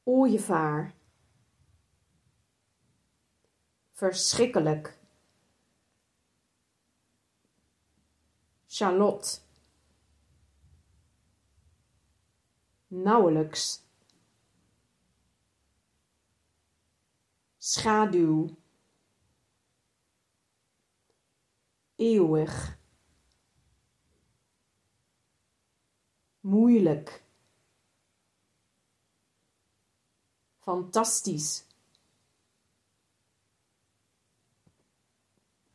ooievaar, verschrikkelijk, Charlotte, nauwelijks, schaduw, eeuwig, moeilijk, fantastisch,